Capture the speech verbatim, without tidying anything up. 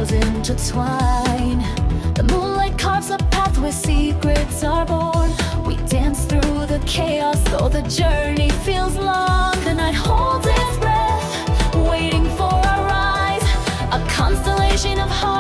stars intertwine. The moonlight carves a path where secrets are born. We dance through the chaos, though the journey feels long. The night holds its breath, waiting for our rise, a constellation of hope.